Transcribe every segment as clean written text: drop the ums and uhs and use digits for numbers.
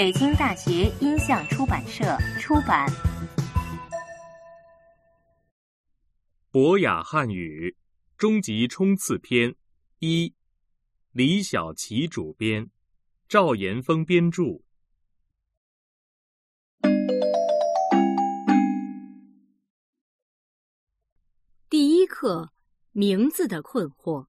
北京大学音像出版社出版。 博雅汉语终极冲刺篇一，李小琪主编，赵延峰编著。 第一课，名字的困惑。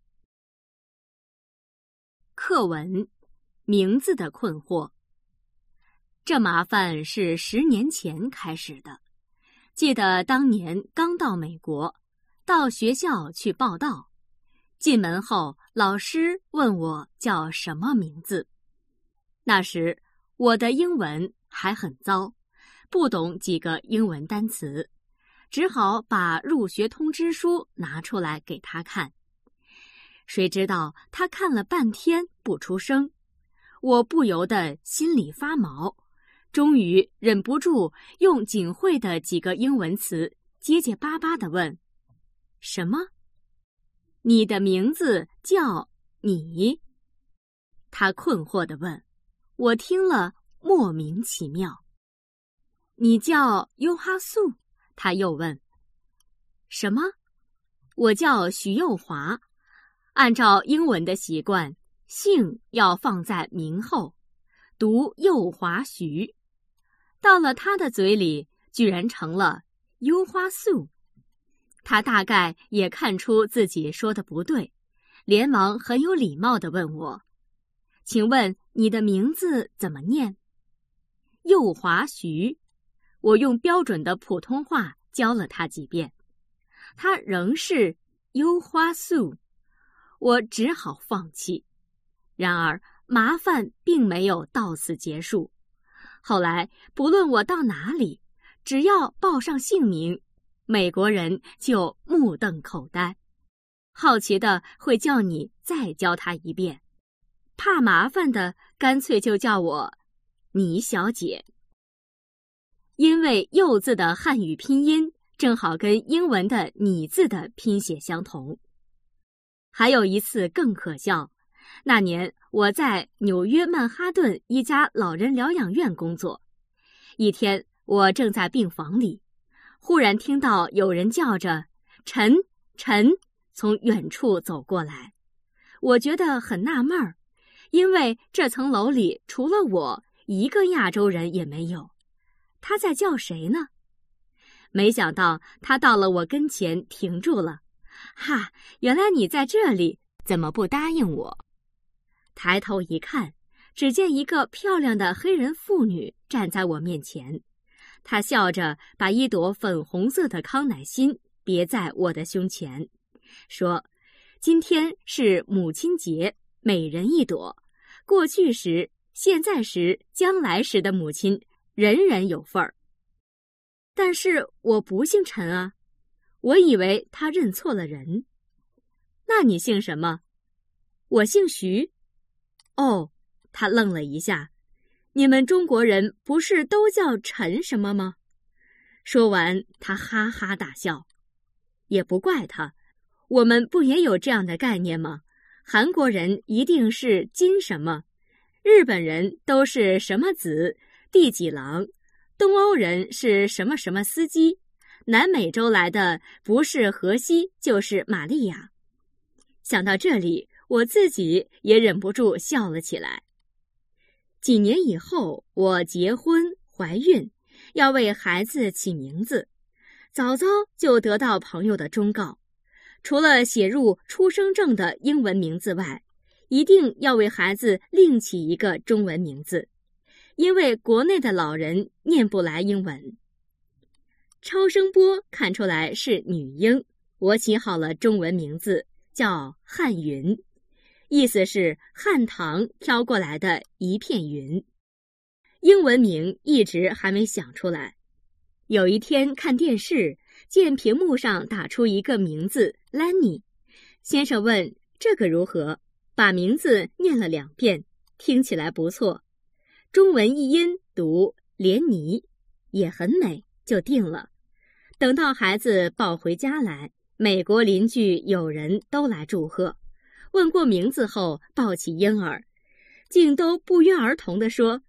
课文，名字的困惑。这麻烦是10年前开始的。记得当年刚到美国，到学校去报到，进门后老师问我叫什么名字。那时我的英文还很糟，不懂几个英文单词，只好把入学通知书拿出来给他看。谁知道他看了半天不出声，我不由得心里发毛，终于忍不住用仅会的几个英文词结结巴巴地问：什么？你的名字叫你？他困惑地问，我听了莫名其妙。你叫优哈素？他又问。什么？我叫徐幼华，按照英文的习惯，姓要放在名后，读幼华徐。到了他的嘴里，居然成了优花素。他大概也看出自己说的不对，连忙很有礼貌地问我：请问你的名字怎么念？幼华徐。我用标准的普通话教了他几遍，他仍是优花素。我只好放弃。然而麻烦并没有到此结束。后来不论我到哪里，只要报上姓名，美国人就目瞪口呆，好奇的会叫你再教他一遍，怕麻烦的干脆就叫我倪小姐。因为幼字的汉语拼音正好跟英文的你字的拼写相同。还有一次更可笑，那年我在纽约曼哈顿一家老人疗养院工作。一天我正在病房里，忽然听到有人叫着陈陈从远处走过来。我觉得很纳闷儿，因为这层楼里除了我一个亚洲人也没有。他在叫谁呢？没想到他到了我跟前停住了。哈，原来你在这里，怎么不答应我？抬头一看，只见一个漂亮的黑人妇女站在我面前。她笑着把一朵粉红色的康乃馨别在我的胸前，说：今天是母亲节，每人一朵。过去时、现在时、将来时的母亲，人人有份儿。但是我不姓陈啊，我以为他认错了人。那你姓什么？我姓徐。哦，他愣了一下，你们中国人不是都叫陈什么吗？说完，他哈哈大笑。也不怪他，我们不也有这样的概念吗？韩国人一定是金什么，日本人都是什么子第几郎，东欧人是什么什么司机，南美洲来的不是荷西就是玛利亚。想到这里，我自己也忍不住笑了起来。几年以后，我结婚怀孕，要为孩子起名字，早早就得到朋友的忠告，除了写入出生证的英文名字外，一定要为孩子另起一个中文名字，因为国内的老人念不来英文。超声波看出来是女婴，我起好了中文名字，叫汉云，意思是汉唐飘过来的一片云。英文名一直还没想出来。有一天看电视，见屏幕上打出一个名字 Lenny， 先生问这个如何，把名字念了2遍，听起来不错。中文译音读连尼，也很美，就定了。等到孩子抱回家来，美国邻居友人都来祝贺，问过名字后抱起婴儿，竟都不约而同地说：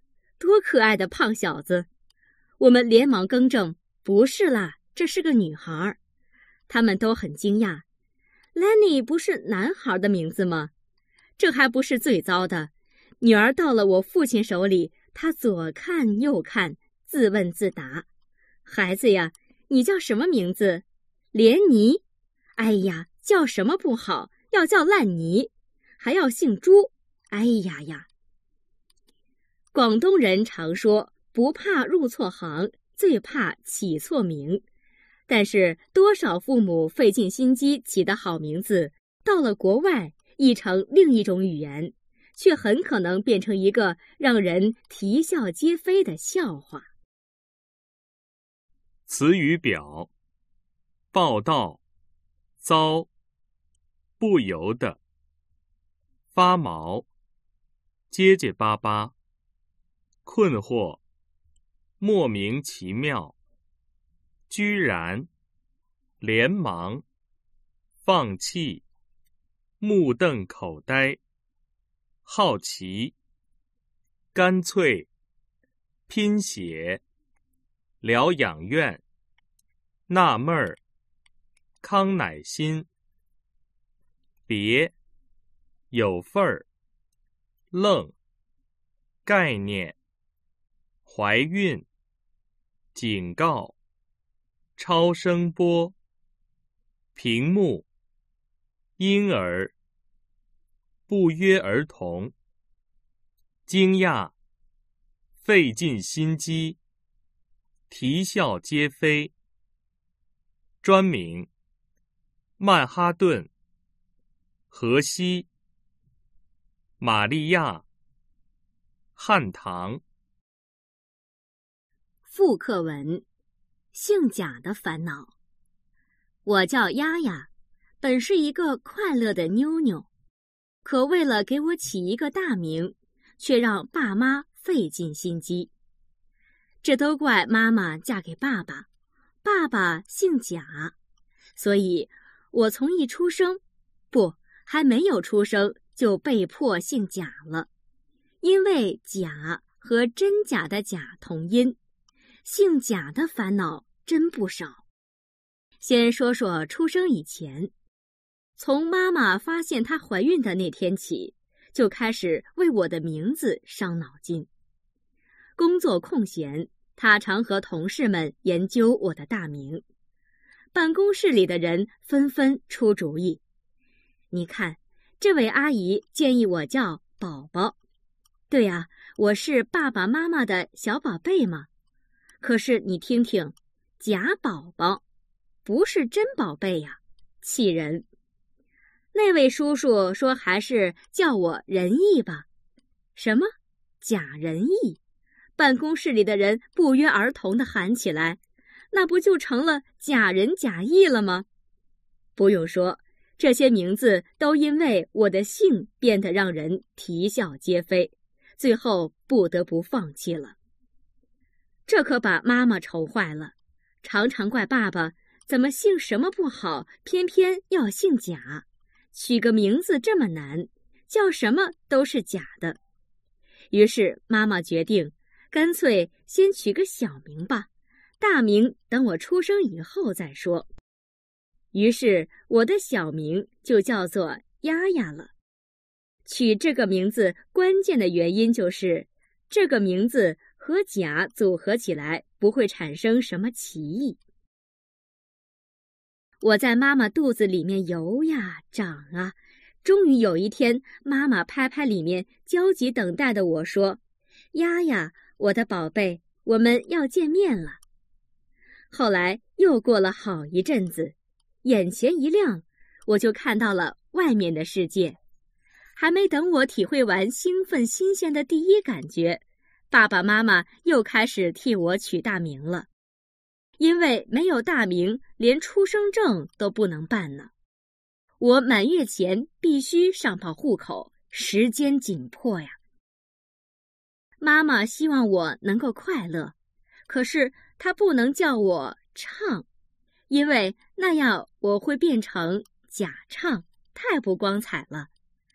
多可爱的胖小子！我们连忙更正，不是啦，这是个女孩。他们都很惊讶， Lenny 不是男孩的名字吗？这还不是最糟的，女儿到了我父亲手里，她左看右看，自问自答，孩子呀，你叫什么名字？连尼？哎呀，叫什么不好，要叫烂泥，还要姓朱，哎呀呀！广东人常说，不怕入错行，最怕起错名。但是多少父母费尽心机起的好名字，到了国外译成另一种语言，却很可能变成一个让人啼笑皆非的笑话。 词语表：报道、遭、不由得、发毛、结结巴巴、困惑、莫名其妙、居然、连忙、放弃、目瞪口呆、好奇、干脆、拼写、疗养院、纳闷儿、康乃馨、别、有份儿、愣、概念、怀孕、警告、超声波、屏幕、婴儿、不约而同、惊讶、费尽心机、啼笑皆非、专名、曼哈顿、河西、玛利亚、汉唐。 复课文：姓贾的烦恼。我叫丫丫，本是一个快乐的妞妞，可为了给我起一个大名，却让爸妈费尽心机。这都怪妈妈嫁给爸爸，爸爸姓贾，所以我从一出生，不，还没有出生就被迫姓贾了。因为贾和真假的假同音，姓贾的烦恼真不少。先说说出生以前，从妈妈发现她怀孕的那天起，就开始为我的名字伤脑筋。工作空闲，她常和同事们研究我的大名。办公室里的人纷纷出主意。你看，这位阿姨建议我叫宝宝。对呀，我是爸爸妈妈的小宝贝嘛。可是你听听，假宝宝，不是真宝贝呀，气人。那位叔叔说还是叫我仁义吧。什么？假仁义？办公室里的人不约而同地喊起来，那不就成了假仁假义了吗？不用说，这些名字都因为我的姓变得让人啼笑皆非，最后不得不放弃了。这可把妈妈愁坏了，常常怪爸爸怎么姓什么不好，偏偏要姓贾，取个名字这么难，叫什么都是假的。于是妈妈决定，干脆先取个小名吧，大名等我出生以后再说。于是我的小名就叫做丫丫了。取这个名字关键的原因就是，这个名字和贾组合起来不会产生什么歧义。我在妈妈肚子里面游呀长啊，终于有一天，妈妈拍拍里面焦急等待的我说：丫丫，我的宝贝，我们要见面了。后来又过了好一阵子，眼前一亮，我就看到了外面的世界。还没等我体会完兴奋新鲜的第一感觉，爸爸妈妈又开始替我取大名了。因为没有大名，连出生证都不能办呢。我满月前必须上报户口，时间紧迫呀。妈妈希望我能够快乐，可是她不能叫我唱，因为那样我会变成假唱，太不光彩了。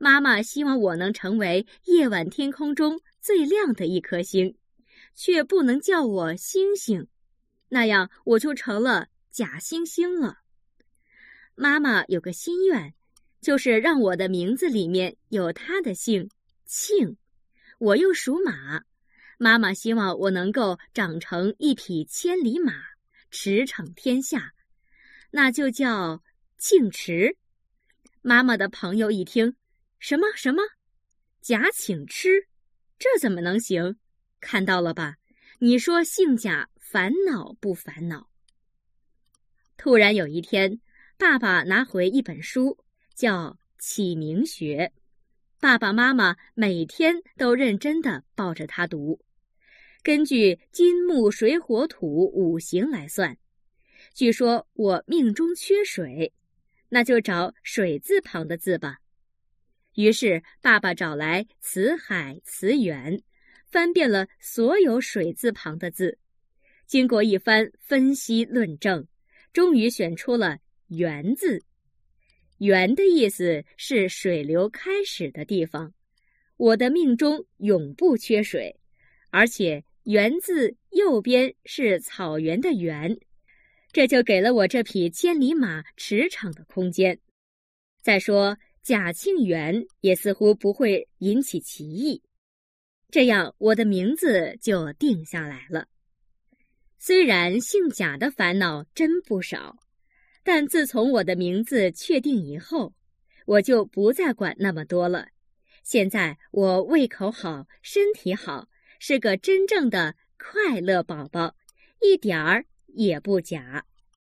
妈妈希望我能成为夜晚天空中最亮的一颗星，却不能叫我星星，那样我就成了假星星了。妈妈有个心愿，就是让我的名字里面有她的姓庆。我又属马，妈妈希望我能够长成一匹千里马，驰骋天下，那就叫庆驰。妈妈的朋友一听，什么贾请吃，这怎么能行？看到了吧，你说姓贾烦恼不烦恼？突然有一天，爸爸拿回一本书，叫启明学。爸爸妈妈每天都认真地抱着它读，根据金木水火土五行来算。据说我命中缺水，那就找水字旁的字吧。于是爸爸找来辞海、辞源，翻遍了所有水字旁的字，经过一番分析论证，终于选出了源字。源的意思是水流开始的地方，我的命中永不缺水，而且源字右边是草原的原，这就给了我这匹千里马驰骋的空间。再说贾庆元也似乎不会引起歧义，这样我的名字就定下来了。虽然姓贾的烦恼真不少，但自从我的名字确定以后，我就不再管那么多了。现在我胃口好，身体好，是个真正的快乐宝宝，一点儿也不假。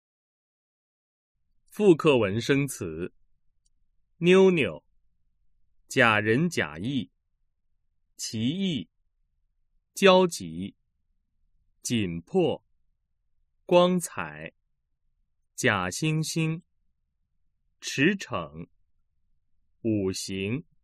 复刻文生词：妞妞，假仁假义，奇异，交集，紧迫，光彩，假星星，驰骋，五行。